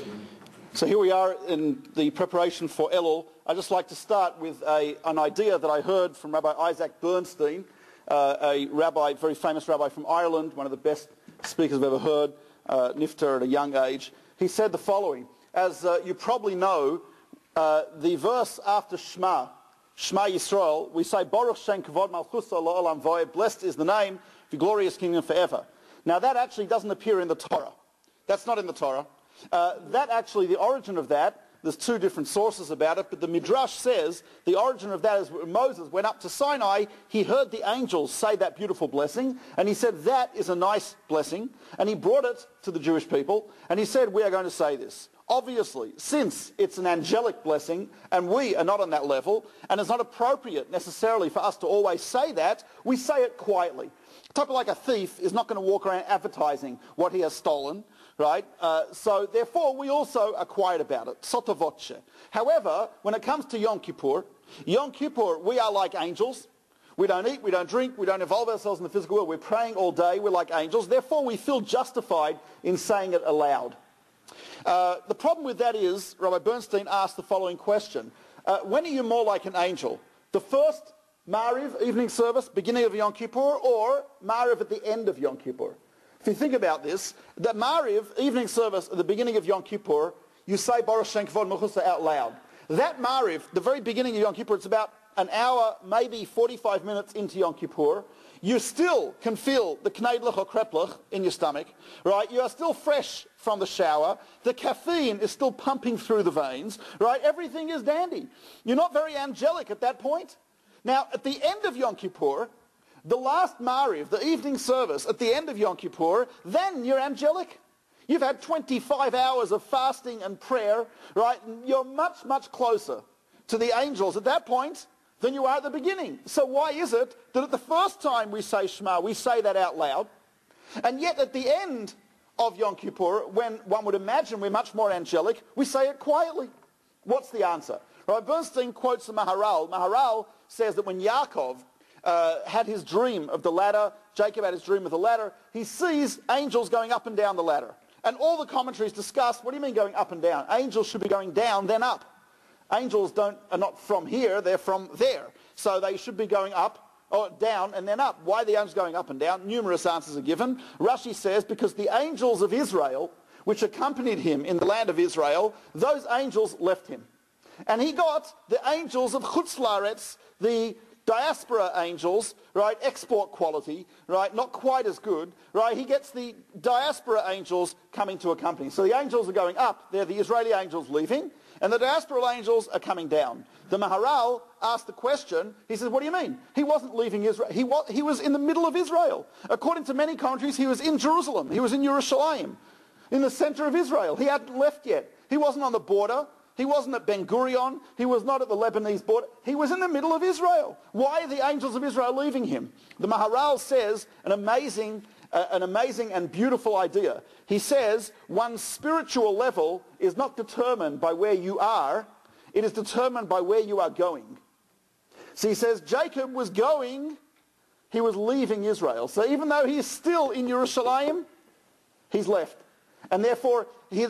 So here we are in the preparation for Elul. I'd just like to start with an idea that I heard from Rabbi Isaac Bernstein, a rabbi, very famous rabbi from Ireland, one of the best speakers I've ever heard, nifter at a young age. He said the following: as you probably know, the verse after Shema Yisrael, we say, Baruch Shem Kavod Malchusa La'olam Voed, blessed is the name of your glorious kingdom forever. Now that actually doesn't appear in the Torah. That's not in the Torah. That actually, the origin of that, there's two different sources about it, but the Midrash says the origin of that is when Moses went up to Sinai, he heard the angels say that beautiful blessing, and he said that is a nice blessing, and he brought it to the Jewish people, and he said, we are going to say this. Obviously, since it's an angelic blessing, and we are not on that level, and it's not appropriate necessarily for us to always say that, we say it quietly. Type of like a thief is not going to walk around advertising what he has stolen, right? So therefore, we also are quiet about it, sotto voce. However, when it comes to Yom Kippur, we are like angels. We don't eat, we don't drink, we don't involve ourselves in the physical world. We're praying all day, we're like angels. Therefore, we feel justified in saying it aloud. The problem with that is, Rabbi Bernstein asked the following question. When are you more like an angel? The first Ma'ariv, evening service, beginning of Yom Kippur, or Ma'ariv at the end of Yom Kippur? If you think about this, the Ma'ariv, evening service at the beginning of Yom Kippur, you say Baruch Shem Kavod Malchusa out loud. That Ma'ariv, the very beginning of Yom Kippur, it's about an hour, maybe 45 minutes into Yom Kippur. You still can feel the kneidlich or kreplach in your stomach, right? You are still fresh from the shower. The caffeine is still pumping through the veins, right? Everything is dandy. You're not very angelic at that point. Now, at the end of Yom Kippur, the last Ma'ariv, the evening service at the end of Yom Kippur, then you're angelic. You've had 25 hours of fasting and prayer, right? You're much, much closer to the angels at that point than you are at the beginning. So why is it that at the first time we say Shema, we say that out loud, and yet at the end of Yom Kippur, when one would imagine we're much more angelic, we say it quietly? What's the answer? Rabbi Bernstein quotes the Maharal. Maharal says that when Yaakov had his dream of the ladder, Jacob had his dream of the ladder, he sees angels going up and down the ladder. And all the commentaries discuss, what do you mean going up and down? Angels should be going down, then up. Angels are not from here, they're from there. So they should be going up, or down, and then up. Why are the angels going up and down? Numerous answers are given. Rashi says, because the angels of Israel, which accompanied him in the land of Israel, those angels left him. And he got the angels of Chutz La'aretz, the diaspora angels, right, export quality, right, not quite as good, right, he gets the diaspora angels coming to accompany. So the angels are going up, they're the Israeli angels leaving, and the diaspora angels are coming down. The Maharal asked the question, he says, what do you mean? He wasn't leaving Israel, he was in the middle of Israel. According to many commentaries, he was in Jerusalem, he was in Yerushalayim, in the center of Israel. He hadn't left yet. He wasn't on the border. He wasn't at Ben Gurion. He was not at the Lebanese border. He was in the middle of Israel. Why are the angels of Israel leaving him? The Maharal says an amazing and beautiful idea. He says one's spiritual level is not determined by where you are. It is determined by where you are going. So he says Jacob was going, he was leaving Israel. So even though he is still in Yerushalayim, he's left. And therefore,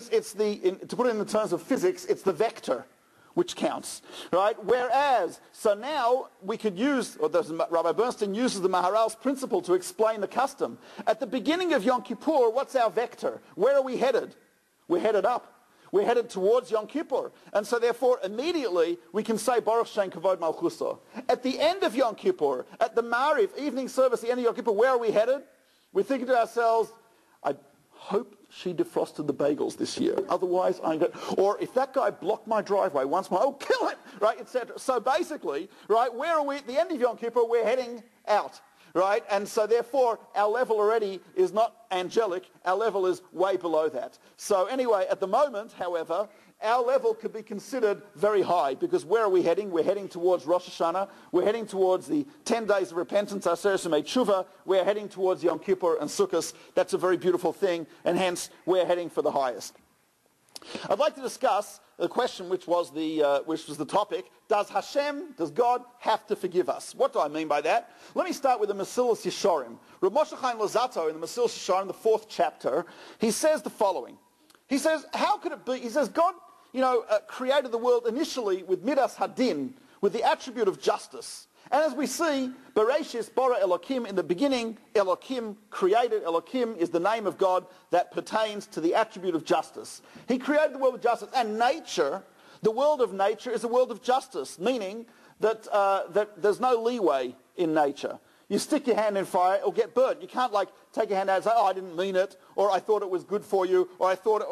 to put it in the terms of physics, it's the vector which counts, right? Whereas, so now we could use, or Rabbi Bernstein uses the Maharal's principle to explain the custom. At the beginning of Yom Kippur, what's our vector? Where are we headed? We're headed up. We're headed towards Yom Kippur. And so therefore, immediately, we can say Baruch Shem Kavod Malchusa. At the end of Yom Kippur, at the Ma'ariv, evening service, the end of Yom Kippur, where are we headed? We're thinking to ourselves, I hope she defrosted the bagels this year. Otherwise, I'm going. Or if that guy blocked my driveway once more, I'll kill him, right, etc. So basically, right, where are we at the end of Yom Kippur? We're heading out, right? And so therefore, our level already is not angelic. Our level is way below that. So anyway, at the moment, however, our level could be considered very high, because where are we heading? We're heading towards Rosh Hashanah. We're heading towards the 10 days of repentance, Aseret Yemei Tshuva. We're heading towards Yom Kippur and Sukkot. That's a very beautiful thing, and hence we're heading for the highest. I'd like to discuss the question which was the topic: does God have to forgive us? What do I mean by that? Let me start with the Mesilas Yesharim. Rav Moshe Chaim Luzzatto in the Mesilas Yesharim, the 4th chapter, he says the following. He says, how could it be? He says, God, created the world initially with Midas Hadin, with the attribute of justice. And as we see, Bereshis bara Elokim, in the beginning, Elokim created. Elokim is the name of God that pertains to the attribute of justice. He created the world with justice. And nature, the world of nature, is a world of justice, meaning that there's no leeway in nature. You stick your hand in fire, it'll get burnt. You can't take your hand out and say, oh, I didn't mean it, or I thought it was good for you, or I thought,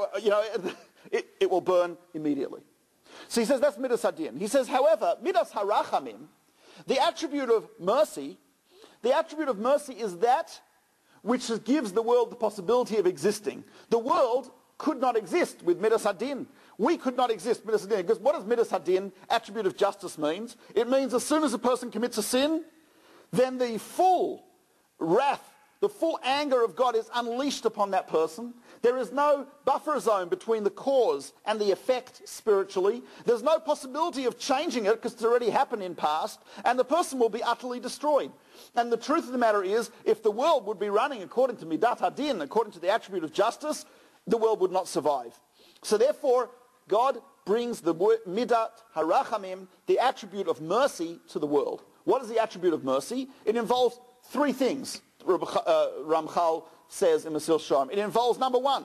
it will burn immediately. So he says that's Midas Hadin. He says, however, Midas Harachamim, the attribute of mercy is that which gives the world the possibility of existing. The world could not exist with Midas Hadin. We could not exist with Midas Hadin. Because what does Midas Hadin, attribute of justice, means? It means as soon as a person commits a sin, then the full wrath, the full anger of God is unleashed upon that person. There is no buffer zone between the cause and the effect spiritually. There's no possibility of changing it because it's already happened in past, and the person will be utterly destroyed. And the truth of the matter is, if the world would be running according to Midat Hadin, according to the attribute of justice, the world would not survive. So therefore, God brings the Midat Harachamim, the attribute of mercy, to the world. What is the attribute of mercy? It involves three things, Ramchal says in Mesil Shalom. It involves, number one,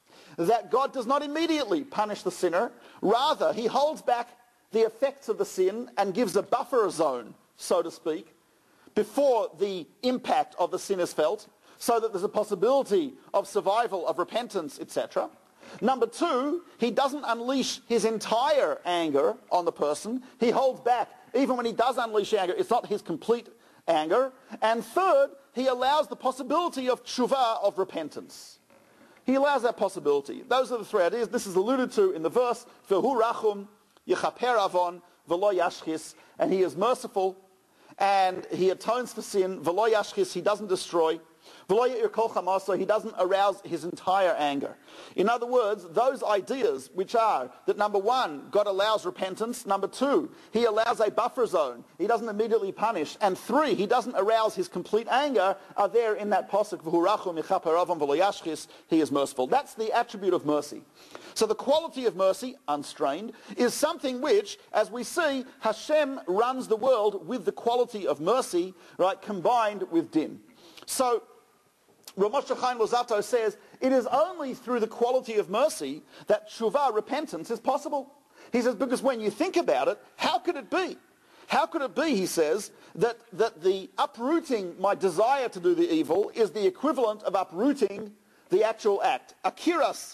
that God does not immediately punish the sinner. Rather, he holds back the effects of the sin and gives a buffer zone, so to speak, before the impact of the sin is felt, so that there's a possibility of survival, of repentance, etc. Number two, he doesn't unleash his entire anger on the person. He holds back. Even when he does unleash anger, it's not his complete anger. And third, he allows the possibility of tshuva, of repentance. He allows that possibility. Those are the three ideas. This is alluded to in the verse, V'hu rachum yechaper avon v'lo yashchis, and he is merciful, and he atones for sin, v'lo yashchis, he doesn't destroy, v'lo ya'ir kol chamaso, he doesn't arouse his entire anger. In other words, those ideas, which are that number one, God allows repentance, number two, he allows a buffer zone, he doesn't immediately punish, and three, he doesn't arouse his complete anger, are there in that pasuk, V'hu rachum yechaper avon v'lo yashchis, he is merciful. That's the attribute of mercy. So the quality of mercy, unstrained, is something which, as we see, Hashem runs the world with the quality of mercy, right, combined with din. So Rav Moshe Chaim Luzzatto says, it is only through the quality of mercy that tshuva, repentance, is possible. He says, because when you think about it, how could it be? How could it be, he says, that the uprooting my desire to do the evil is the equivalent of uprooting the actual act? Akiras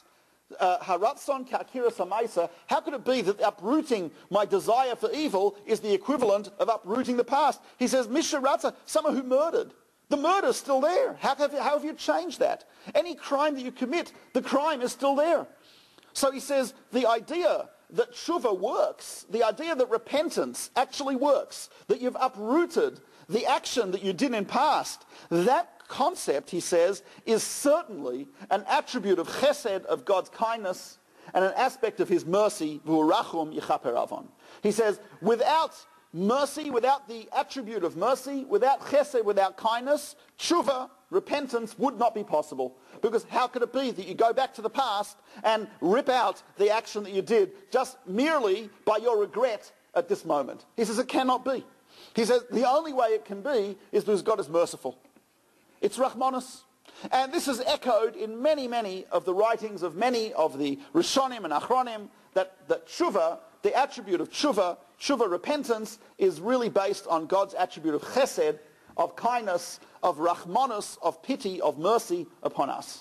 haratzon ka'akiras hamaisa. How could it be that uprooting my desire for evil is the equivalent of uprooting the past? He says, misharatza, someone who murdered. The murder is still there. How have you changed that? Any crime that you commit, the crime is still there. So he says the idea that tshuva works, the idea that repentance actually works, that you've uprooted the action that you did in past, that concept, he says, is certainly an attribute of chesed, of God's kindness, and an aspect of his mercy, v'hu rachum yechaper avon. He says, without mercy, without the attribute of mercy, without chesed, without kindness, tshuva, repentance, would not be possible. Because how could it be that you go back to the past and rip out the action that you did just merely by your regret at this moment? He says it cannot be. He says the only way it can be is because God is merciful. It's Rachmanis. And this is echoed in many, many of the writings of many of the Rishonim and Achronim, that tshuva, the attribute of tshuva, repentance, is really based on God's attribute of chesed, of kindness, of Rachmanis, of pity, of mercy upon us.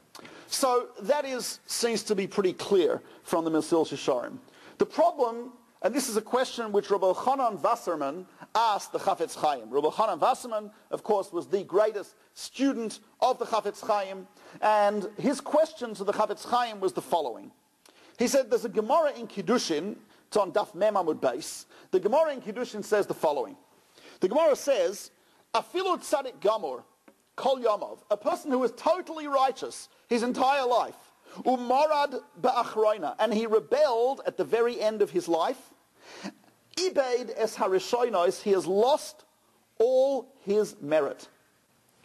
So that seems to be pretty clear from the Mesil Shisharim. The problem, and this is a question which Rabbi Elchanan Wasserman asked the Chafetz Chaim. Rabbi Elchanan Wasserman, of course, was the greatest student of the Chafetz Chaim, and his question to the Chafetz Chaim was the following. He said, there's a Gemara in Kiddushin, it's on Daf Mem Amud Beis. The Gemara in Kiddushin says the following. The Gemara says, Afilu tzadik gamor, kol yomov, a person who is totally righteous his entire life, umarad ba'achroina, and he rebelled at the very end of his life, ibeid es harishonos, he has lost all his merit.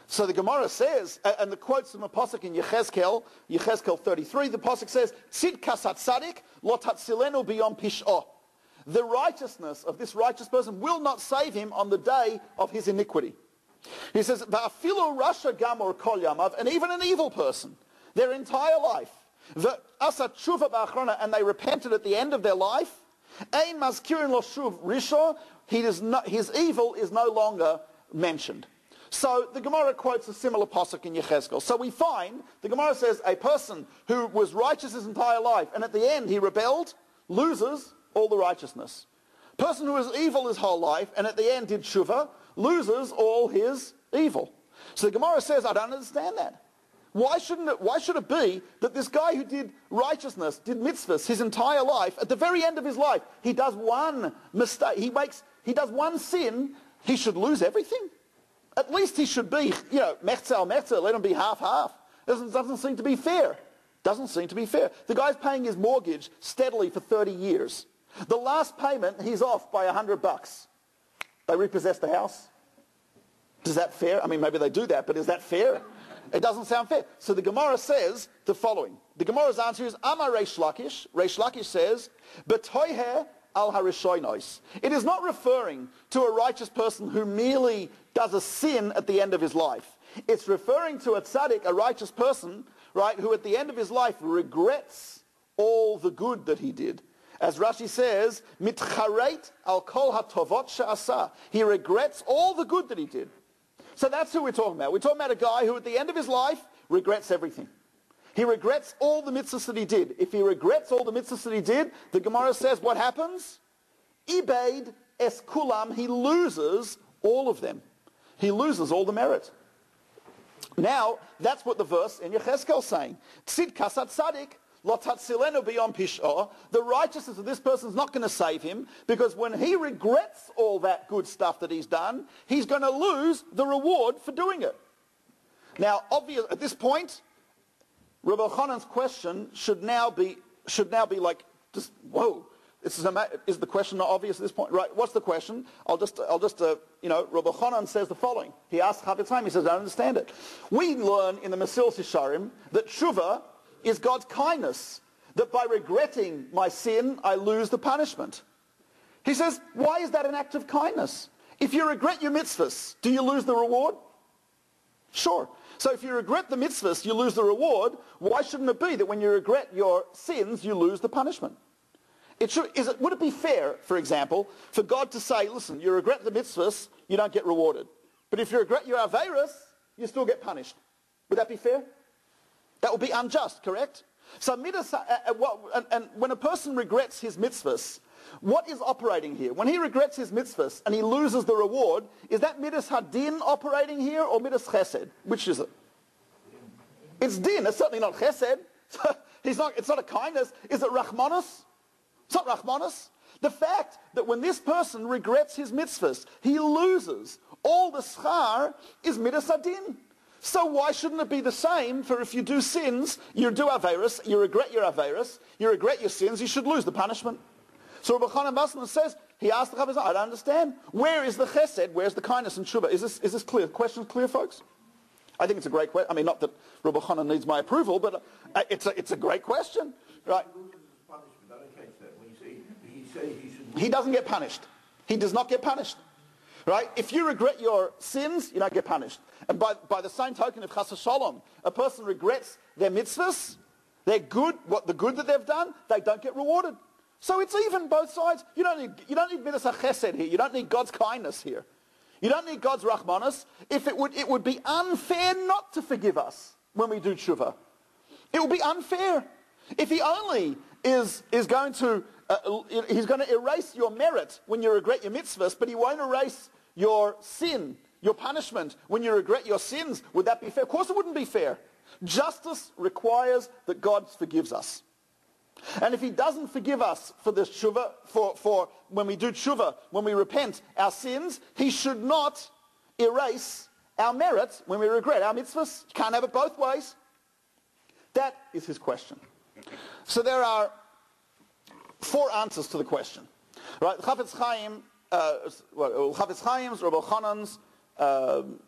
So the Gemara says, and the quotes from a pasuk in Yechezkel 33, the pasuk says, Sid kasat tzadik lo tatzilenu biyom pish'o. The righteousness of this righteous person will not save him on the day of his iniquity. He says, Va'afilu rasha gamor kol yamav, and even an evil person, their entire life, asat tshuva ba'achrona, and they repented at the end of their life, ein mazkirin lo shuv risho, his evil is no longer mentioned. So the Gemara quotes a similar pasuk in Yechezkel. So we find, the Gemara says, a person who was righteous his entire life, and at the end he rebelled, loses all the righteousness. Person who was evil his whole life, and at the end did tshuva, loses all his evil. So the Gemara says, I don't understand that. Why should it be that this guy who did righteousness, did mitzvahs his entire life, at the very end of his life, he does one mistake, he does one sin, he should lose everything? At least he should be, mechzer, let him be half-half. Doesn't seem to be fair. Doesn't seem to be fair. The guy's paying his mortgage steadily for 30 years. The last payment, he's off by $100. They repossess the house. Is that fair? I mean, maybe they do that, but is that fair? It doesn't sound fair. So the Gemara says the following. The Gemara's answer is, Amar Reish Lakish. Reish Lakish says, B'toiher al harishonos. It is not referring to a righteous person who merely does a sin at the end of his life. It's referring to a tzaddik, a righteous person, right, who at the end of his life regrets all the good that he did. As Rashi says, mitcharet al kol hatovot she'asa. He regrets all the good that he did. So that's who we're talking about. We're talking about a guy who at the end of his life regrets everything. He regrets all the mitzvahs that he did. If he regrets all the mitzvahs that he did, the Gemara says what happens? Ibeid es kulam. He loses all of them. He loses all the merit. Now, that's what the verse in Yechezkel is saying. Tzid kasat tzadik lo tatzilenu biyom pish'o. The righteousness of this person is not going to save him, because when he regrets all that good stuff that he's done, he's going to lose the reward for doing it. Now, obvious at this point, Rabbi Chanan's question should now be like, just whoa. Is the question not obvious at this point? Right, what's the question? I'll just Rabbi Chanan says the following. He asks Chafetz Chaim, he says, I don't understand it. We learn in the Mesilas Yesharim that tshuva is God's kindness, that by regretting my sin, I lose the punishment. He says, why is that an act of kindness? If you regret your mitzvahs, do you lose the reward? Sure. So if you regret the mitzvahs, you lose the reward. Why shouldn't it be that when you regret your sins, you lose the punishment? Would it be fair, for example, for God to say, listen, you regret the mitzvahs, you don't get rewarded. But if you regret your aveiros, you still get punished. Would that be fair? That would be unjust, correct? So and when a person regrets his mitzvahs, what is operating here? When he regrets his mitzvahs and he loses the reward, is that midas hadin operating here or midas chesed? Which is it? It's din. It's certainly not chesed. It's not a kindness. Is it rachmanos? It's not rachmanos. The fact that when this person regrets his mitzvahs, he loses all the schar is midas hadin. So why shouldn't it be the same for if you do sins, you do aveiros, you regret your aveiros, you regret your sins, you should lose the punishment. So Rabbi Chanan Basman says, he asked the Chafetz, I don't understand. Where is the chesed? Where's the kindness and tshuva? Is this clear? The question clear, folks? I think it's a great question. I mean, not that Rabbi Chanan needs my approval, but it's a great question, right? He doesn't get punished. He does not get punished, right? If you regret your sins, you don't get punished. And by the same token, if chas v'shalom, a person regrets their mitzvahs, their good, the good that they've done, they don't get rewarded. So it's even both sides. You don't need midas chesed here. You don't need God's kindness here. You don't need God's rachmanos. It would be unfair not to forgive us when we do tshuva. It would be unfair. If he only is going to he's going to erase your merit when you regret your mitzvahs, but he won't erase your sin, your punishment when you regret your sins, would that be fair? Of course it wouldn't be fair. Justice requires that God forgives us. And if he doesn't forgive us for this tshuva, for when we do tshuva, when we repent our sins, he should not erase our merit when we regret our mitzvahs. You can't have it both ways. That is his question. So there are 4 answers to the question. Right? Chafetz Chaim's, Rabbi Chanan's,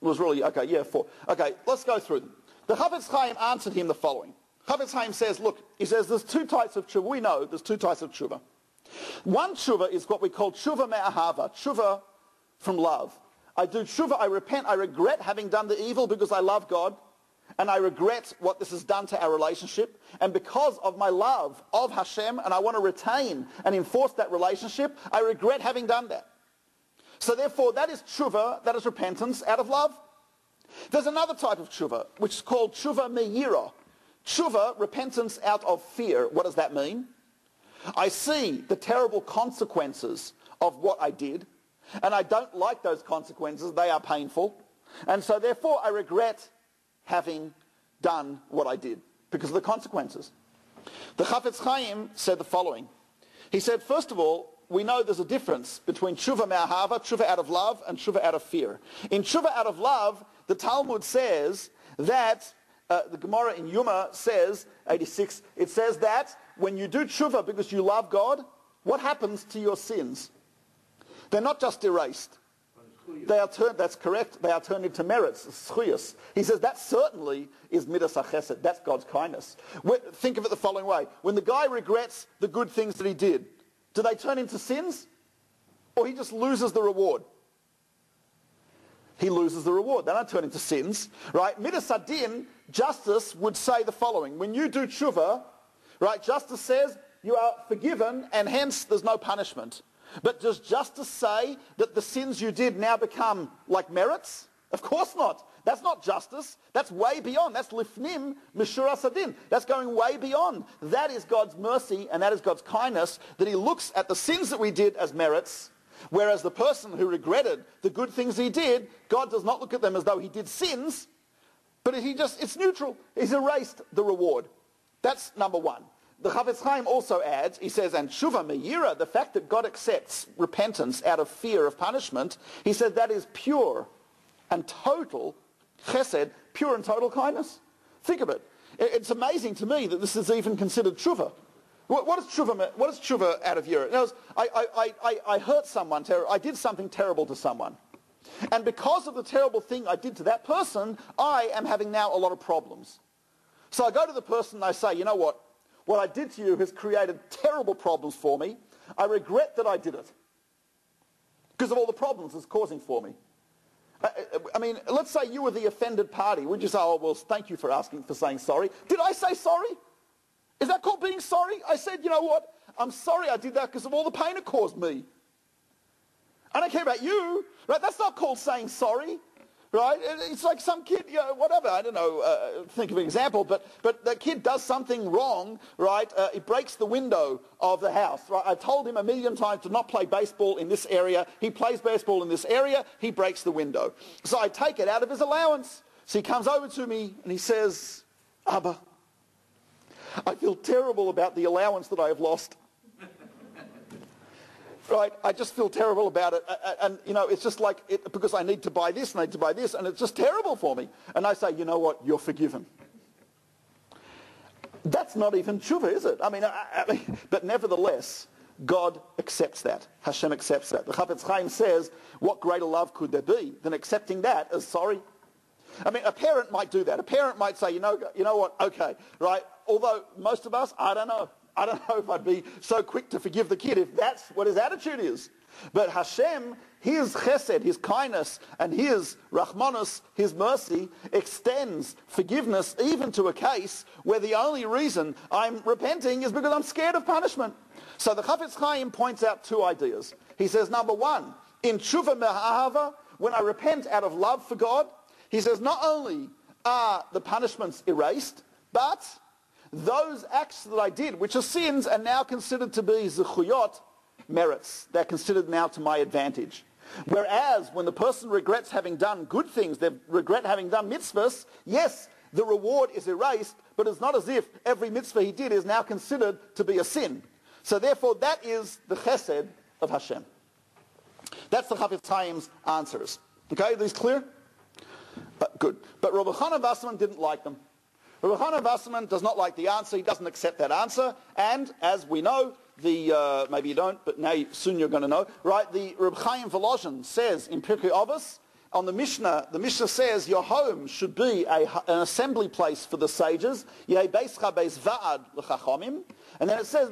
was really, okay, yeah, 4. Okay, let's go through them. The Chafetz Chaim answered him the following. Chafetz Chaim says, look, he says there's 2 types of tshuva. We know there's 2 types of tshuva. One tshuva is what we call tshuva me'ahava, tshuva from love. I do tshuva, I repent, I regret having done the evil because I love God, and I regret what this has done to our relationship, and because of my love of Hashem, and I want to retain and enforce that relationship, I regret having done that. So therefore, that is tshuva, that is repentance out of love. There's another type of tshuva, which is called tshuva me'yira. Tshuva, repentance out of fear. What does that mean? I see the terrible consequences of what I did, and I don't like those consequences. They are painful. And so therefore, I regret having done what I did because of the consequences. The Chafetz Chaim said the following. He said, first of all, we know there's a difference between tshuva me'ahava, tshuva out of love, and tshuva out of fear. In tshuva out of love, the Talmud says that, the Gemara in Yuma says, 86, it says that when you do tshuva because you love God, what happens to your sins? They're not just erased. They are turned, that's correct, they are turned into merits, schuyas. He says that certainly is midas hachesed, that's God's kindness. Think of it the following way. When the guy regrets the good things that he did, do they turn into sins? Or he just loses the reward? He loses the reward. They don't turn into sins, right? Midas hadin, justice would say the following. When you do tshuva, right, justice says you are forgiven and hence there's no punishment. But does justice say that the sins you did now become like merits? Of course not. That's not justice. That's way beyond. That's lifnim mishura sadin. That's going way beyond. That is God's mercy and that is God's kindness, that he looks at the sins that we did as merits, whereas the person who regretted the good things he did, God does not look at them as though he did sins, but it's neutral. He's erased the reward. That's number one. The Chafetz Chaim also adds, he says, and tshuva me'yira, the fact that God accepts repentance out of fear of punishment, he said that is pure and total chesed, pure and total kindness. Think of it. It's amazing to me that this is even considered tshuva. What is tshuva out of yira? I hurt someone, I did something terrible to someone. And because of the terrible thing I did to that person, I am having now a lot of problems. So I go to the person and I say, you know what? What I did to you has created terrible problems for me. I regret that I did it because of all the problems it's causing for me. I mean, let's say you were the offended party. Would you say, oh, well, thank you for saying sorry? Did I say sorry? Is that called being sorry? I said, you know what? I'm sorry I did that because of all the pain it caused me. I don't care about you. Right? That's not called saying sorry. Right? It's like some kid, you know, whatever, I don't know, think of an example, but the kid does something wrong, right? He breaks the window of the house, right? I told him 1,000,000 times to not play baseball in this area. He plays baseball in this area. He breaks the window. So I take it out of his allowance. So he comes over to me and he says, Abba, I feel terrible about the allowance that I have lost. Right, I just feel terrible about it, and you know, it's just like because I need to buy this, and it's just terrible for me. And I say, you know what, you're forgiven. That's not even tshuva, is it? I mean, but nevertheless, God accepts that. Hashem accepts that. The Chafetz Chaim says, what greater love could there be than accepting that as sorry? I mean, a parent might do that. A parent might say, you know what, okay, right. Although most of us, I don't know if I'd be so quick to forgive the kid if that's what his attitude is. But Hashem, his chesed, his kindness, and his rachmanus, his mercy, extends forgiveness even to a case where the only reason I'm repenting is because I'm scared of punishment. So the Chafetz Chaim points out 2 ideas. He says, number one, in tshuva me'ahava, when I repent out of love for God, he says not only are the punishments erased, but those acts that I did, which are sins, are now considered to be zechuyot, merits. They're considered now to my advantage. Whereas when the person regrets having done good things, they regret having done mitzvahs, yes, the reward is erased, but it's not as if every mitzvah he did is now considered to be a sin. So therefore, that is the chesed of Hashem. That's the Chafetz Chaim's answers. Okay, are these clear? Good. But Rabbi Chana Wasserman didn't like them. Rabbi Chana Wasserman does not like the answer. He doesn't accept that answer. And as we know, maybe you don't, but soon you're going to know, right? The Reb Chaim Volozhin says in Pirkei Avos, on the Mishnah says your home should be an assembly place for the sages. And then it says,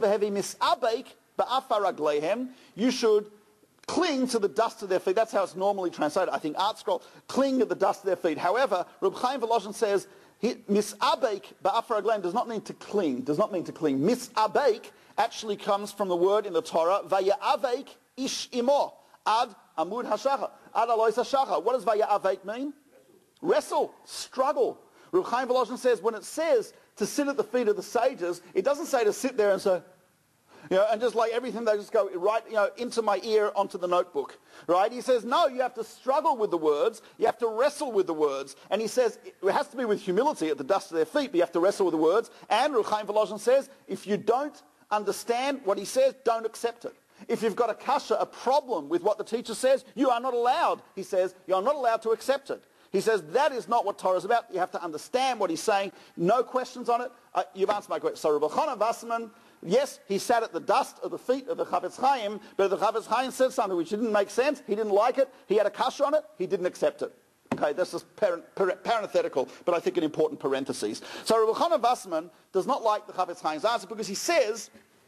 you should cling to the dust of their feet. That's how it's normally translated. I think Art Scroll, cling to the dust of their feet. However, Reb Chaim Volozhin says, mis'abeik ba'afar ragleim does not mean to cling, Mis'abeik actually comes from the word in the Torah, vaya'aveik ish imo, ad amud hashachar, ad alois hashachar. What does vaya'aveik mean? Wrestle, struggle. Reb Chaim Volozhin says, when it says to sit at the feet of the sages, it doesn't say to sit there and say, and just like everything, they just go right, into my ear, onto the notebook, right? He says, no, you have to struggle with the words. You have to wrestle with the words. And he says, it has to be with humility at the dust of their feet, but you have to wrestle with the words. And Reb Chaim Volozhin says, if you don't understand what he says, don't accept it. If you've got a kasha, a problem with what the teacher says, you are not allowed, he says, you are not allowed to accept it. He says, that is not what Torah is about. You have to understand what he's saying. No questions on it. You've answered my question. So Reb Elchanan Wasserman, yes, he sat at the dust of the feet of the Chafetz Chaim, but the Chafetz Chaim said something which didn't make sense. He didn't like it. He had a kasha on it. He didn't accept it. Okay, that's just parenthetical, but I think an important parenthesis. So Reb Elchanan Wasserman does not like the Chafetz Chaim's answer because he says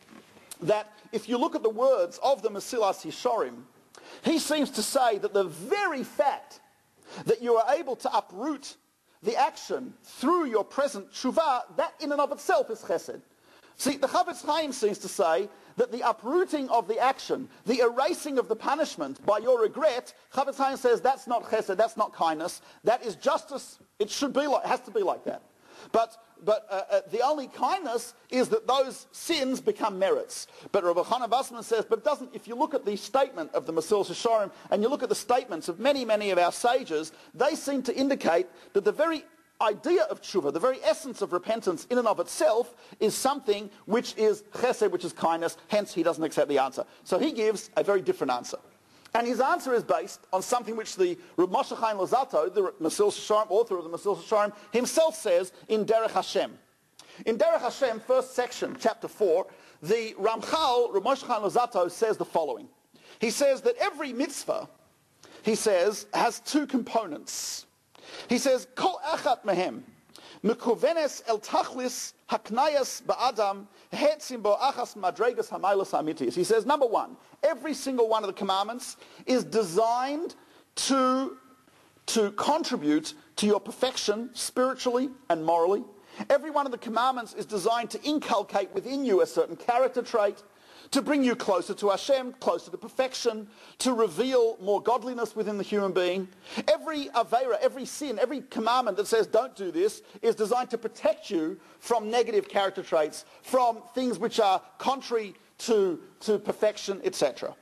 that if you look at the words of the Mesilas Yesharim, he seems to say that the very fact that you are able to uproot the action through your present tshuva, that in and of itself is chesed. See, the Chafetz Chaim seems to say that the uprooting of the action, the erasing of the punishment by your regret, Chafetz Chaim says that's not chesed, that's not kindness, that is justice. It should be like, it has to be like that. But the only kindness is that those sins become merits. But Reb Elchanan Wasserman says, but it doesn't. If you look at the statement of the Mesilas Yesharim and you look at the statements of many, many of our sages, they seem to indicate that the very idea of tshuva, the very essence of repentance in and of itself, is something which is chesed, which is kindness. Hence, he doesn't accept the answer. So he gives a very different answer. And his answer is based on something which the Reb Moshe Chaim Luzzatto, the Mesilas Yesharim, author of the Mesilas Yesharim, himself says in Derech Hashem. In Derech Hashem, first section, chapter 4, the Ramchal, Reb Moshe Chaim Luzzatto, says the following. He says that every mitzvah, he says, has two components. He says, Kol achat mehem, mekuvenes el tachlis haknayas ba'adam hetzim bo achas madregas hamaylas hamitis. He says, number one, every single one of the commandments is designed to contribute to your perfection spiritually and morally. Every one of the commandments is designed to inculcate within you a certain character trait, to bring you closer to Hashem, closer to perfection, to reveal more godliness within the human being. Every aveira, every sin, every commandment that says don't do this is designed to protect you from negative character traits, from things which are contrary to perfection, etc.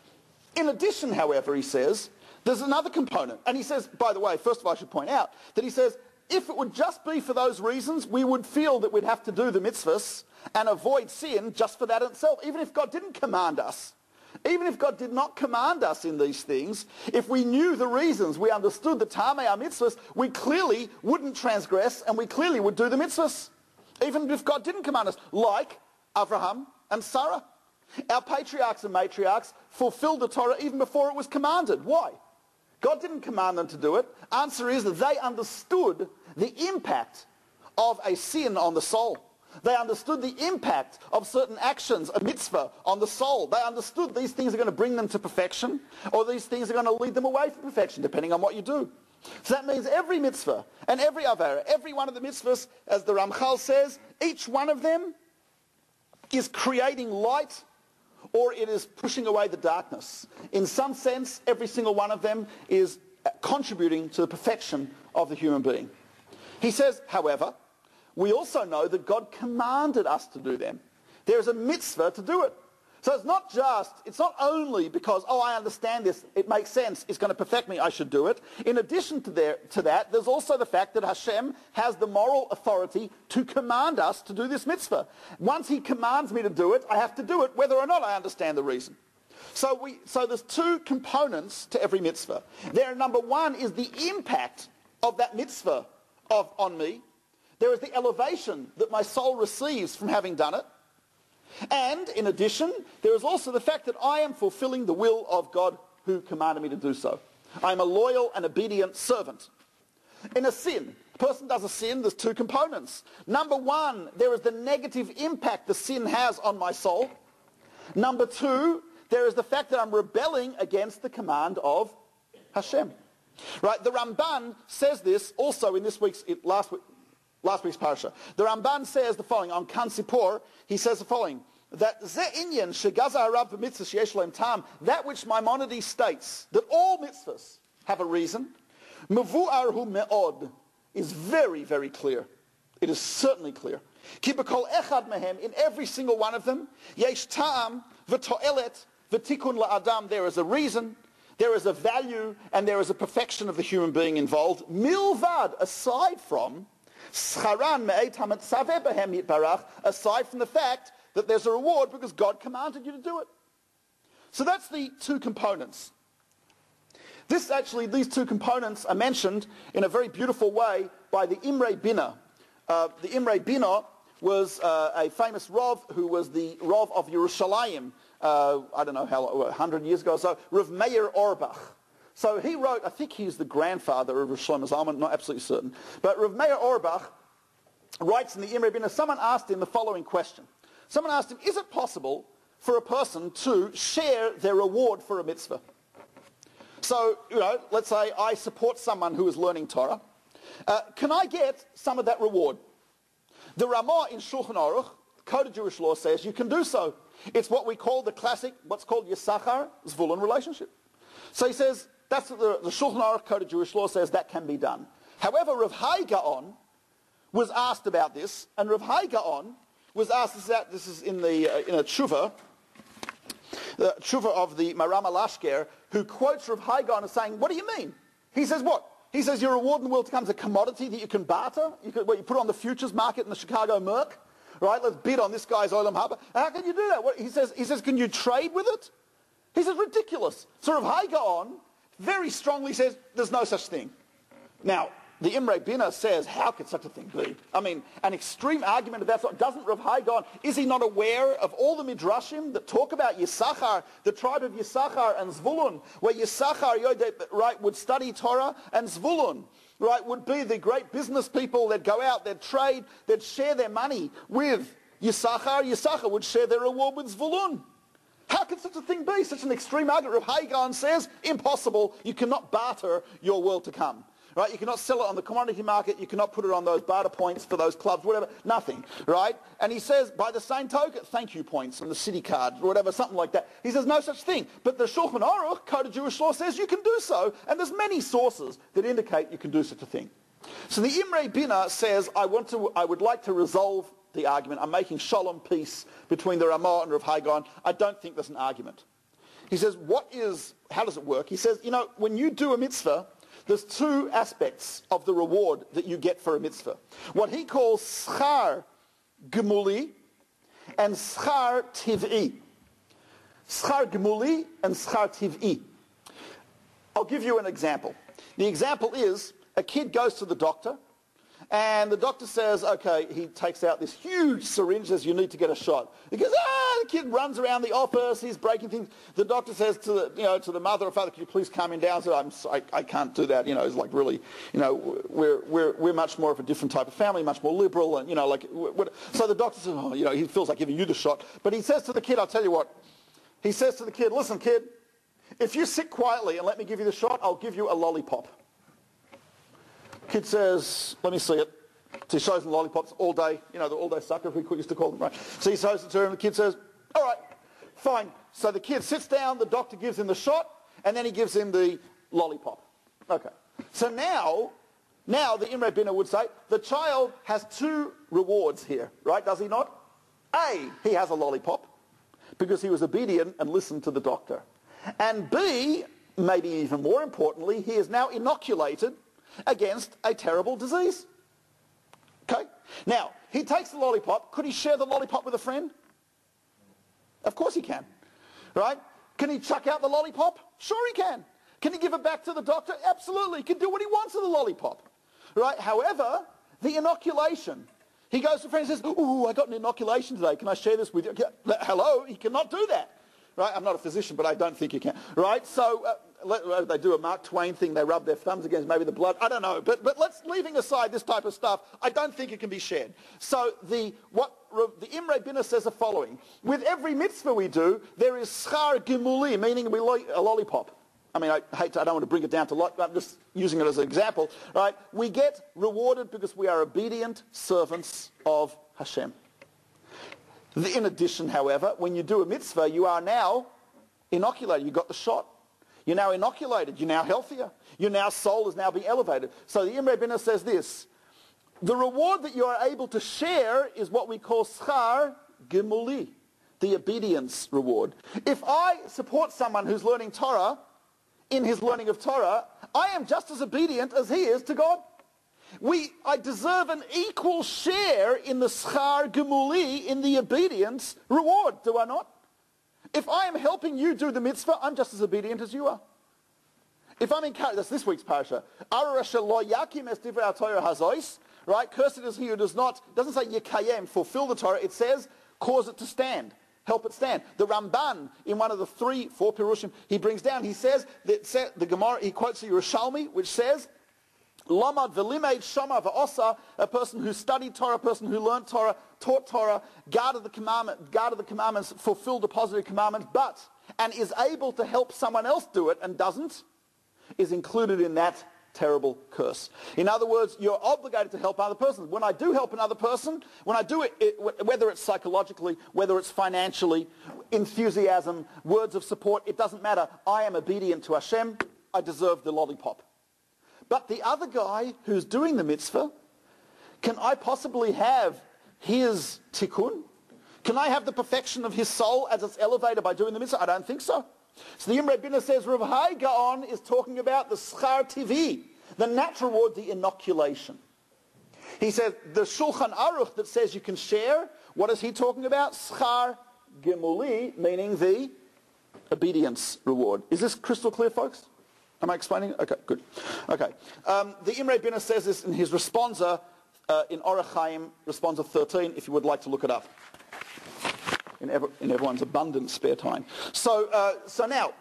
In addition, however, he says, there's another component. And he says, by the way, first of all, I should point out that he says, if it would just be for those reasons, we would feel that we'd have to do the mitzvahs and avoid sin just for that itself, even if God didn't command us. Even if God did not command us in these things, if we knew the reasons, we understood the tamei mitzvahs, we clearly wouldn't transgress and we clearly would do the mitzvahs. Even if God didn't command us, like Avraham and Sarah. Our patriarchs and matriarchs fulfilled the Torah even before it was commanded. Why? God didn't command them to do it. Answer is that they understood the impact of a sin on the soul. They understood the impact of certain actions, a mitzvah, on the soul. They understood these things are going to bring them to perfection, or these things are going to lead them away from perfection, depending on what you do. So that means every mitzvah and every avera, every one of the mitzvahs, as the Ramchal says, each one of them is creating light or it is pushing away the darkness. In some sense, every single one of them is contributing to the perfection of the human being. He says, however, we also know that God commanded us to do them. There is a mitzvah to do it. So it's not only because, I understand this, it makes sense, it's going to perfect me, I should do it. In addition to that, there's also the fact that Hashem has the moral authority to command us to do this mitzvah. Once he commands me to do it, I have to do it, whether or not I understand the reason. So there's two components to every mitzvah. Number one is the impact of that mitzvah on me. There is the elevation that my soul receives from having done it. And in addition, there is also the fact that I am fulfilling the will of God who commanded me to do so. I'm a loyal and obedient servant. In a sin, a person does a sin, there's two components. Number one, there is the negative impact the sin has on my soul. Number two, there is the fact that I'm rebelling against the command of Hashem. Right? The Ramban says this also in last week's parasha. The Ramban says the following on Kan Sipor. He says the following: that that which Maimonides states, that all mitzvahs have a reason, mevu'arhu me'od, is very, very clear. It is certainly clear. Ki b'kol echad mehem, in every single one of them, yesh ta'am v'to'elet v'tikun la'adam, there is a reason, there is a value, and there is a perfection of the human being involved. Milvad, aside from scharan me'et hamatzaveh behem yitbarach, aside from the fact that there's a reward because God commanded you to do it. So that's the two components. These two components are mentioned in a very beautiful way by the Imre Bina. The Imre Bina was a famous Rav who was the Rav of Yerushalayim, I don't know how, 100 years ago or so, Rav Meir Auerbach. So he wrote, I think he's the grandfather of Rav Shlomo Zalman, not absolutely certain. But Rav Meir Auerbach writes in the Imre Bina, someone asked him the following question. Someone asked him, is it possible for a person to share their reward for a mitzvah? So, let's say I support someone who is learning Torah. Can I get some of that reward? The Ramah in Shulchan Aruch, Code of Jewish Law, says you can do so. It's what we call the classic, what's called Yisachar Zvulun relationship. So he says, that's the Shulchan Aruch Code of Jewish Law says that can be done. However, Rav Hai Gaon was asked about this, and Rav Hai Gaon was asked, this is in a tshuva, the tshuva of the Maram Alashker, who quotes Rav Hai Gaon as saying, what do you mean? He says what? He says your reward in the world becomes a commodity that you can barter, you put on the futures market in the Chicago Merc, right? Let's bid on this guy's Olam Haba. How can you do that? He says, can you trade with it? He says, ridiculous. So Rav Hai Gaon very strongly says, there's no such thing. Now, the Imre Bina says, how could such a thing be? I mean, an extreme argument of that sort. Doesn't Rav Hai Gaon, is he not aware of all the midrashim that talk about Yisachar, the tribe of Yisachar and Zvulun, where Yisachar, right, would study Torah, and Zvulun, right, would be the great business people that go out, they'd trade, they'd share their money with Yisachar. Yisachar would share their reward with Zvulun. How could such a thing be? Such an extreme argument. Rav Hai Gaon says, impossible. You cannot barter your world to come. Right? You cannot sell it on the commodity market. You cannot put it on those barter points for those clubs, whatever. Nothing. Right? And he says, by the same token, thank you points on the city card or whatever, something like that. He says, no such thing. But the Shulchan Aruch, Code of Jewish Law, says you can do so. And there's many sources that indicate you can do such a thing. So the Imre Bina says, I would like to resolve the argument. I'm making shalom, peace between the Ramah and Rav Hai Gaon. I don't think there's an argument. He says, how does it work? He says, when you do a mitzvah, there's two aspects of the reward that you get for a mitzvah. What he calls schar gemuli and schar tiv'i. Schar gemuli and schar tiv'i. I'll give you an example. The example is a kid goes to the doctor and the doctor says, okay, he takes out this huge syringe, says you need to get a shot. He goes, the kid runs around the office, he's breaking things. The doctor says to the mother or father, can you please calm him down? So I can't do that. It's like really, we're much more of a different type of family, much more liberal, and so the doctor says, he feels like giving you the shot. But he says to the kid, I'll tell you what. He says to the kid, listen, kid, if you sit quietly and let me give you the shot, I'll give you a lollipop. Kid says, let me see it. So he shows him lollipops all day, the all-day sucker, we used to call them, right? So he shows it to him, the kid says, all right, fine. So the kid sits down, the doctor gives him the shot, and then he gives him the lollipop. Okay. So now the Imre Bina would say, the child has two rewards here, right? Does he not? A, he has a lollipop, because he was obedient and listened to the doctor. And B, maybe even more importantly, he is now inoculated against a terrible disease. Okay? Now, he takes the lollipop. Could he share the lollipop with a friend? Of course he can. Right? Can he chuck out the lollipop? Sure he can. Can he give it back to the doctor? Absolutely. He can do what he wants with the lollipop. Right? However, the inoculation. He goes to a friend and says, ooh, I got an inoculation today. Can I share this with you? Hello? He cannot do that. Right? I'm not a physician, but I don't think he can. Right? So they do a Mark Twain thing, they rub their thumbs against maybe the blood, I don't know. But let's, leaving aside this type of stuff, I don't think it can be shared. So the Imre Biner says the following: with every mitzvah we do, there is schar gemuli, meaning a lollipop. I mean, I don't want to bring it down to lot, I'm just using it as an example, right? We get rewarded because we are obedient servants of Hashem. In addition, however, when you do a mitzvah, you are now inoculated. You got the shot. You're now inoculated. You're now healthier. Your soul is now being elevated. So the Imre Biner says this: the reward that you are able to share is what we call schar gemuli, the obedience reward. If I support someone who's learning Torah, in his learning of Torah, I am just as obedient as he is to God. I deserve an equal share in the schar gemuli, in the obedience reward, do I not? If I am helping you do the mitzvah, I'm just as obedient as you are. If I'm encouraged, that's this week's parasha. Right? Cursed is he who does not, it doesn't say yekayem, fulfill the Torah, it says cause it to stand. Help it stand. The Ramban, in one of the 4 Pirushim, he brings down, he says, the Gemara, he quotes the Yerushalmi, which says, Lamad v'limeid shama v'osa, a person who studied Torah, a person who learned Torah, taught Torah, guarded the commandments, fulfilled the positive commandments, and is able to help someone else do it and doesn't, is included in that terrible curse. In other words, you're obligated to help other persons. When I do help another person, when I do it, whether it's psychologically, whether it's financially, enthusiasm, words of support, it doesn't matter. I am obedient to Hashem. I deserve the lollipop. But the other guy who's doing the mitzvah, can I possibly have his tikkun? Can I have the perfection of his soul as it's elevated by doing the mitzvah? I don't think so. So the Imre Biner says Rav Hai Gaon is talking about the schar tivi, the natural reward, the inoculation. He says the Shulchan Aruch that says you can share, what is he talking about? Schar gemuli, meaning the obedience reward. Is this crystal clear, folks? Am I explaining? Okay, good. Okay. The Imre Biner says this in his responsa in Orach Chaim, responsa 13, if you would like to look it up in everyone's abundant spare time. So now,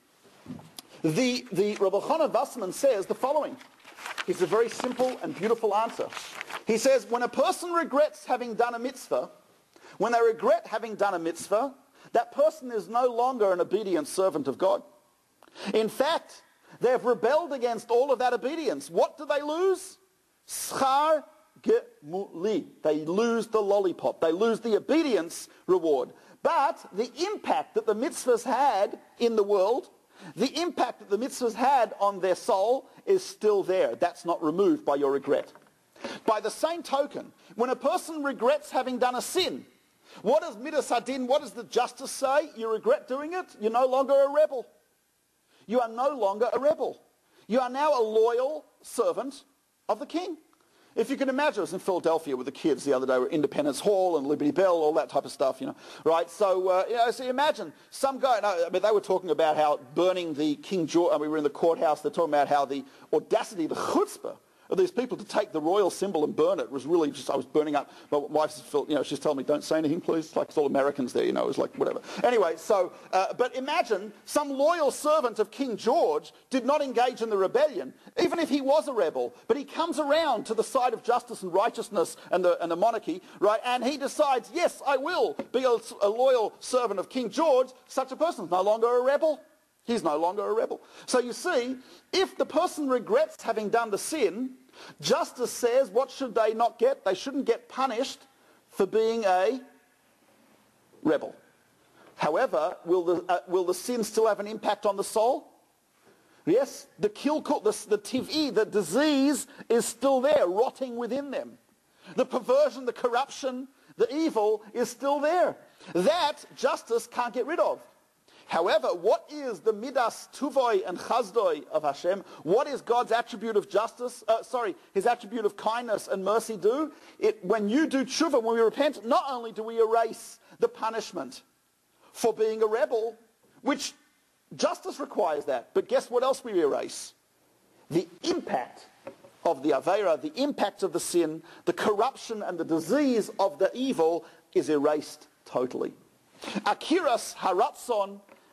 the Rabbi Elchanan Wasserman says the following. It's a very simple and beautiful answer. He says, when a person regrets having done a mitzvah, when they regret having done a mitzvah, that person is no longer an obedient servant of God. In fact, they've rebelled against all of that obedience. What do they lose? Schar gemuli. They lose the lollipop. They lose the obedience reward. But the impact that the mitzvahs had in the world, the impact that the mitzvahs had on their soul is still there. That's not removed by your regret. By the same token, when a person regrets having done a sin, what does Midas Hadin, what does the justice say? You regret doing it, you're no longer a rebel. You are no longer a rebel. You are now a loyal servant of the king. If you can imagine, I was in Philadelphia with the kids the other day, we're at Independence Hall and Liberty Bell, all that type of stuff, right? So, so imagine some guy, they were talking about how burning the King George, we were in the courthouse, they're talking about how the audacity, the chutzpah of these people to take the royal symbol and burn it was really just, I was burning up. My wife's, she's telling me, don't say anything, please. It's like it's all Americans there, it was like whatever. Anyway, so, but imagine some loyal servant of King George did not engage in the rebellion, even if he was a rebel, but he comes around to the side of justice and righteousness and the monarchy, right? And he decides, yes, I will be a loyal servant of King George. Such a person is no longer a rebel. He's no longer a rebel. So you see, if the person regrets having done the sin, justice says, what should they not get? They shouldn't get punished for being a rebel. However, will the sin still have an impact on the soul? Yes, the tivi, the disease is still there, rotting within them. The perversion, the corruption, the evil is still there. That justice can't get rid of. However, what is the midas tuvoi and chazdoi of Hashem? What is God's attribute of justice? His attribute of kindness and mercy do? When you do tshuva, when we repent, not only do we erase the punishment for being a rebel, which justice requires that, but guess what else we erase? The impact of the aveira, the impact of the sin, the corruption and the disease of the evil is erased totally. Akiras haratzon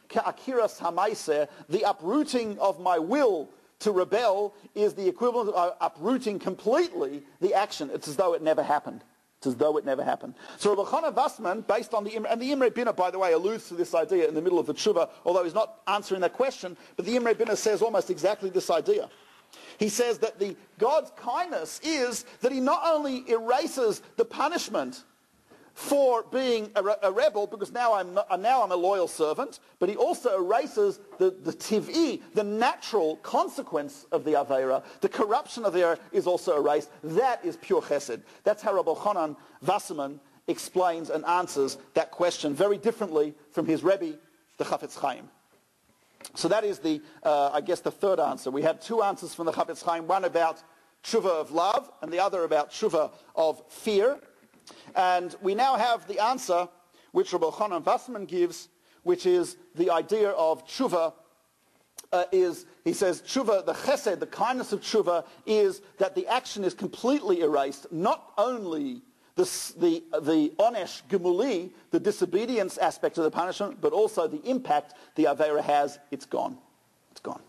ka'akiras hamaiseh, the uprooting of my will to rebel is the equivalent of uprooting completely the action. It's as though it never happened. It's as though it never happened. So Rabbi Chana Wasserman, based on the Imre Biner, by the way, alludes to this idea in the middle of the tshuva, although he's not answering that question, but the Imre Biner says almost exactly this idea. He says that God's kindness is that he not only erases the punishment for being a rebel, because now I'm a loyal servant, but he also erases the tiv'i, the natural consequence of the Aveira. The corruption of the Aveira is also erased. That is pure chesed. That's how Rabbi Chanan Wasserman explains and answers that question very differently from his Rebbe, the Chafetz Chaim. So that is I guess the third answer. We have two answers from the Chafetz Chaim, one about tshuva of love and the other about tshuva of fear. And we now have the answer which Rabbi Chanan Wasserman gives, which is the idea of tshuva he says, tshuva, the chesed, the kindness of tshuva, is that the action is completely erased, not only the onesh gemuli, the disobedience aspect of the punishment, but also the impact the Aveira has. It's gone. It's gone.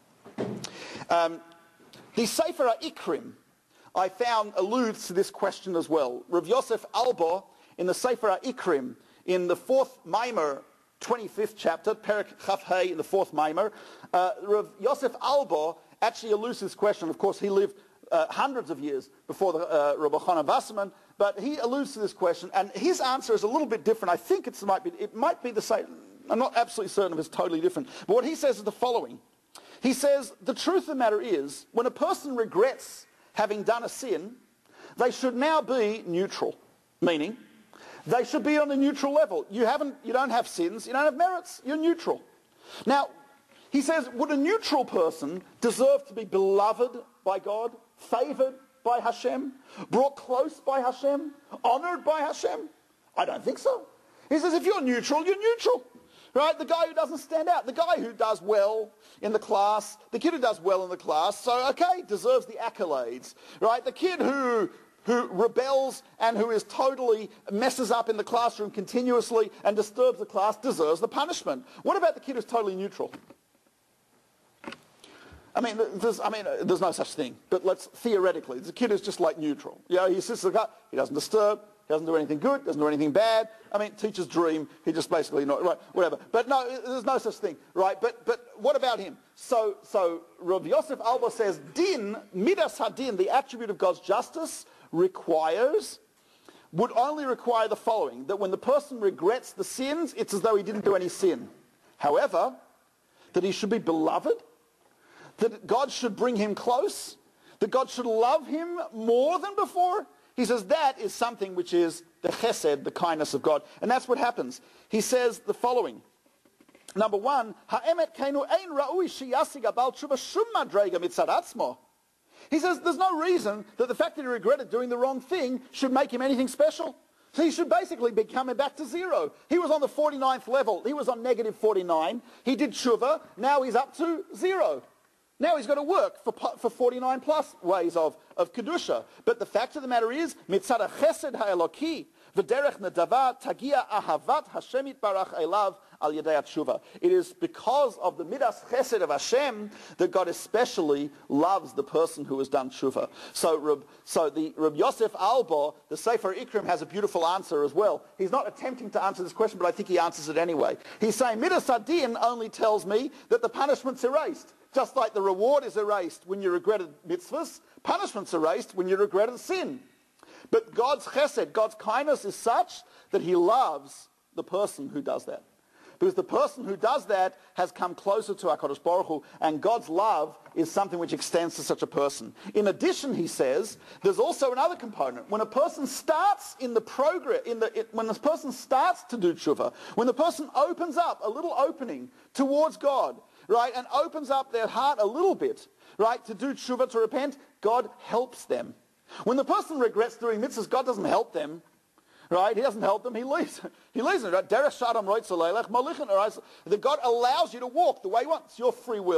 The Sefer HaIkrim, I found, alludes to this question as well. Rav Yosef Albo, in the Sefer HaIkrim, in the 4th Maimer, 25th chapter, Perek Chaf Hei, in the 4th Maimer, Rav Yosef Albo actually alludes to this question. Of course, he lived hundreds of years before Rabbi Chanan Wasserman, but he alludes to this question, and his answer is a little bit different. I think it might be the same. I'm not absolutely certain if it's totally different. But what he says is the following. He says, the truth of the matter is, when a person regrets having done a sin, they should now be neutral, meaning they should be on a neutral level. You don't have sins, you don't have merits, you're neutral. Now, he says, would a neutral person deserve to be beloved by God, favored by Hashem, brought close by Hashem, honored by Hashem? I don't think so. He says, if you're neutral, you're neutral. Right? The guy who doesn't stand out, the guy who does well in the class, the kid who does well in the class, so okay, deserves the accolades. Right? The kid who rebels and who is totally messes up in the classroom continuously and disturbs the class deserves the punishment. What about the kid who's totally neutral? There's no such thing. But theoretically, the kid is just like neutral. You know, he sits in the car, he doesn't disturb, he doesn't do anything good, doesn't do anything bad. Teacher's dream, he just basically, right, whatever. But no, there's no such thing, right? But what about him? So Rav Yosef Albo says, din, midas hadin, the attribute of God's justice, would only require the following, that when the person regrets the sins, it's as though he didn't do any sin. However, that he should be beloved, that God should bring him close, that God should love him more than before. He says that is something which is the chesed, the kindness of God. And that's what happens. He says the following. Number one, ha'emet keinu ein ra'ui sheyasig abal tshuva shum madrega mitzad atzmo. He says there's no reason that the fact that he regretted doing the wrong thing should make him anything special. So he should basically be coming back to zero. He was on the 49th level. He was on negative 49. He did tshuva. Now he's up to zero. Now he's got to work for 49 plus ways of Kedusha. But the fact of the matter is, mitzad chesed ha'eloki, v'derech nedava tagia ahavat Hashem yitbarach elav al yedei tshuva. It is because of the midas chesed of Hashem that God especially loves the person who has done tshuva. So the Reb Yosef Albo, the Sefer Ikrim, has a beautiful answer as well. He's not attempting to answer this question, but I think he answers it anyway. He's saying midas hadin only tells me that the punishment's erased. Just like the reward is erased when you regretted mitzvahs, punishment's erased when you regretted sin. But God's chesed, God's kindness is such that he loves the person who does that. Because the person who does that has come closer to HaKadosh Baruch Hu, and God's love is something which extends to such a person. In addition, he says, there's also another component. When a person starts in the progress, when this person starts to do tshuva, when the person opens up a little opening towards God, right, and opens up their heart a little bit, right, to do tshuva, to repent, God helps them. When the person regrets doing mitzvahs, God doesn't help them, right? He doesn't help them, he leaves them, right? Derech shadam roitz aleilech malichin, right? That God allows you to walk the way you want. It's your free will,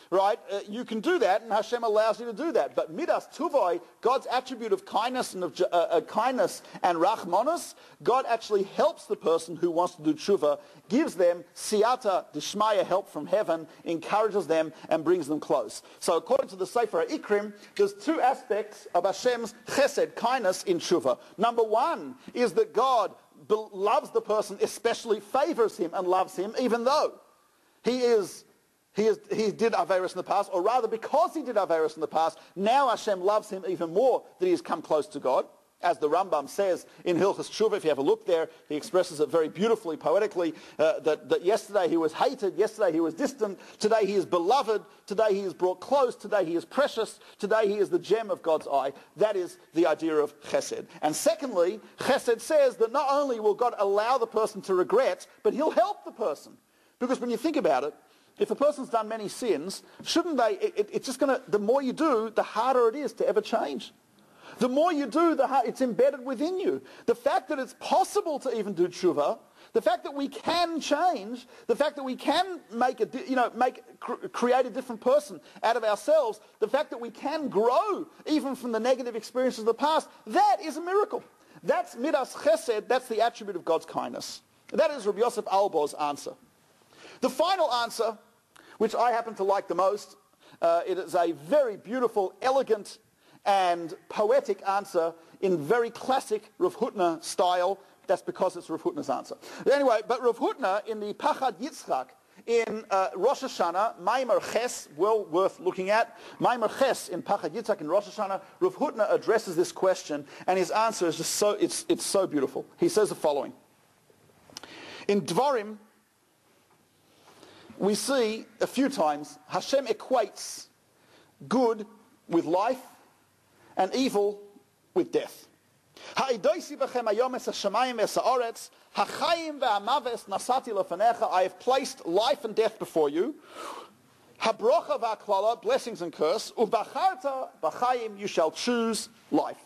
right? You can do that, and Hashem allows you to do that. But midas tuvoi, God's attribute of kindness and kindness and rachmanos, God actually helps the person who wants to do tshuva, gives them siyata dishmaya, help from heaven, encourages them and brings them close. So according to the Sefer Ikrim, there's two aspects of Hashem's chesed, kindness in tshuva. Number one is that God loves the person, especially favors him and loves him, even though he did Averis in the past, or rather because he did Averis in the past, now Hashem loves him even more that he has come close to God. As the Rambam says in Hilchos Tshuva, if you have a look there, he expresses it very beautifully, poetically, that yesterday he was hated, yesterday he was distant, today he is beloved, today he is brought close, today he is precious, today he is the gem of God's eye. That is the idea of chesed. And secondly, chesed says that not only will God allow the person to regret, but he'll help the person. Because when you think about it, if a person's done many sins, shouldn't they, it's just going to, the more you do, the harder it is to ever change. The more you do, it's embedded within you. The fact that it's possible to even do tshuva, the fact that we can change, the fact that we can create a different person out of ourselves, the fact that we can grow even from the negative experiences of the past, that is a miracle. That's midas chesed, that's the attribute of God's kindness. That is Rabbi Yosef Albor's answer. The final answer, which I happen to like the most, it is a very beautiful, elegant, and poetic answer in very classic Rav Hutner style. That's because it's Rav Hutner's answer. Anyway, but Rav Hutner in the Pachad Yitzchak in Rosh Hashanah, Maimer Ches, well worth looking at. Maimer Ches in Pachad Yitzchak in Rosh Hashanah, Rav Hutner addresses this question, and his answer is just so, it's so beautiful. He says the following. In Dvarim, we see a few times Hashem equates good with life and evil with death. I have placed life and death before you. Blessings and curse. You shall choose life.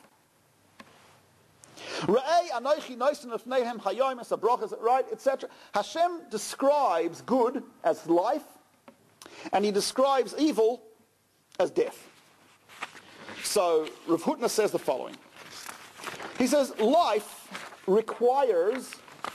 Right, etc. Hashem describes good as life, and he describes evil as death. So Rav Hutner says the following. He says life requires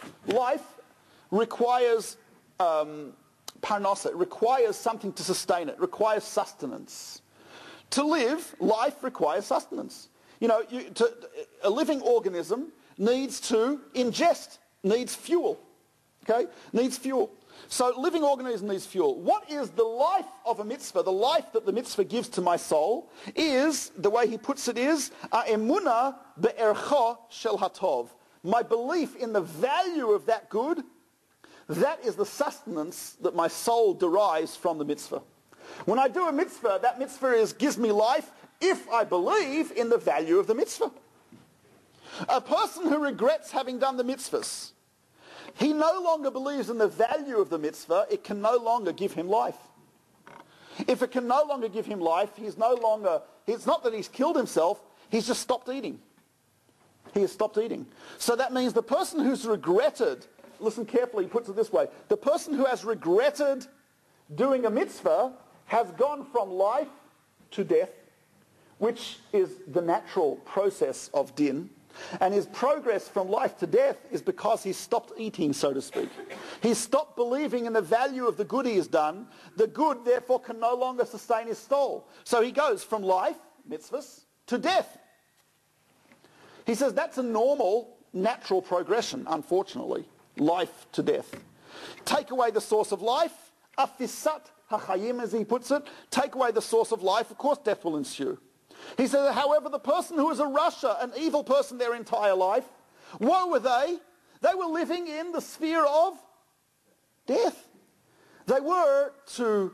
parnasa. It requires something to sustain it. Requires sustenance. To live, life requires sustenance. You know, a living organism needs to ingest, needs fuel. Okay, needs fuel. So living organism needs fuel. What is the life of a mitzvah? The life that the mitzvah gives to my soul is, the way he puts it is, emunah be'ercha shel hatov. My belief in the value of that good, that is the sustenance that my soul derives from the mitzvah. When I do a mitzvah, that mitzvah gives me life if I believe in the value of the mitzvah. A person who regrets having done the mitzvahs, he no longer believes in the value of the mitzvah. It can no longer give him life. If it can no longer give him life, it's not that he's killed himself, he's just stopped eating. He has stopped eating. So that means the person who's regretted, listen carefully, he puts it this way, the person who has regretted doing a mitzvah has gone from life to death, which is the natural process of din. And his progress from life to death is because he's stopped eating, so to speak. He's stopped believing in the value of the good he has done. The good, therefore, can no longer sustain his soul. So he goes from life, mitzvahs, to death. He says that's a normal, natural progression, unfortunately. Life to death. Take away the source of life, afisat hachayim, as he puts it. Take away the source of life, of course death will ensue. He says, however, the person who is a rasha, an evil person their entire life, woe were they. They were living in the sphere of death. They were, to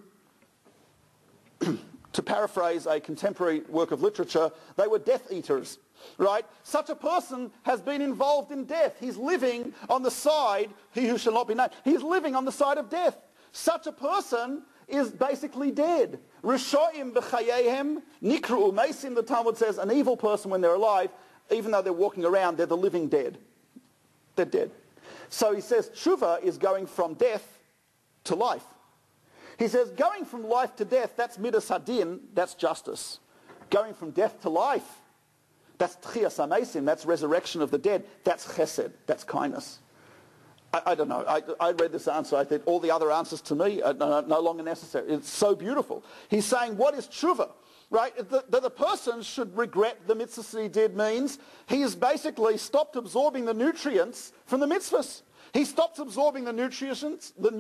paraphrase a contemporary work of literature, they were Death Eaters, right? Such a person has been involved in death. He's living on the side, he who shall not be named, he's living on the side of death. Such a person is basically dead. Rishoim b'chayehem nikru u'meisim, the Talmud says, an evil person when they're alive, even though they're walking around, they're the living dead. They're dead. So he says tshuva is going from death to life. He says, going from life to death, that's midas hadin, that's justice. Going from death to life, that's tchias hamesim, that's resurrection of the dead, that's chesed, that's kindness. I don't know. I read this answer. I think all the other answers to me are no longer necessary. It's so beautiful. He's saying, what is tshuva? Right? That the person should regret the mitzvahs he did means he has basically stopped absorbing the nutrients from the mitzvahs. He stopped absorbing the nutrition.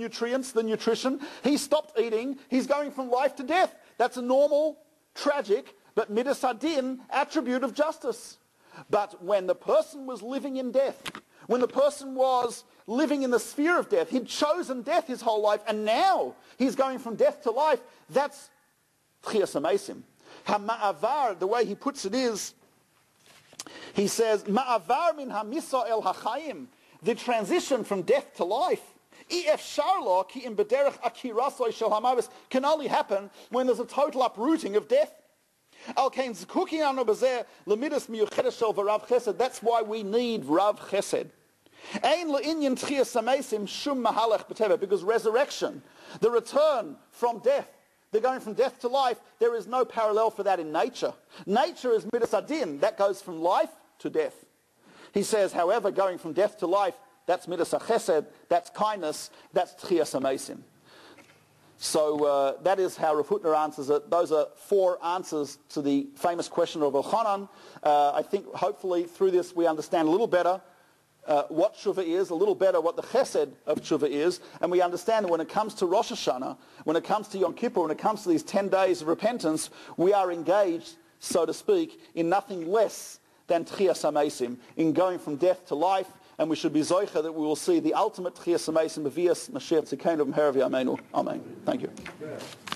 He stopped eating. He's going from life to death. That's a normal, tragic, but midas hadin attribute of justice. But when the person was living in death, when the person was living in the sphere of death, he'd chosen death his whole life, and now he's going from death to life, that's tchias hamesim. Ma'avar, the way he puts it is, he says, ma'avar min hamisa el hachayim, the transition from death to life, can only happen when there's a total uprooting of death. That's why we need Rav Chesed. Because resurrection, the return from death, they're going from death to life, there is no parallel for that in nature. Nature is midas hadin, that goes from life to death. He says, however, going from death to life, that's midas chesed, that's kindness, that's tchias hamesim. So that is how Rav Hutner answers it. Those are 4 answers to the famous question of Elchanan. I think hopefully through this we understand a little better what tshuva is, a little better what the chesed of tshuva is, and we understand that when it comes to Rosh Hashanah, when it comes to Yom Kippur, when it comes to these 10 days of repentance, we are engaged, so to speak, in nothing less than tchias hamesim, in going from death to life, and we should be zoicha that we will see the ultimate tchias hamesim b'vias Mashiach tzidkeinu b'mehera v'yameinu. Amen. Thank you.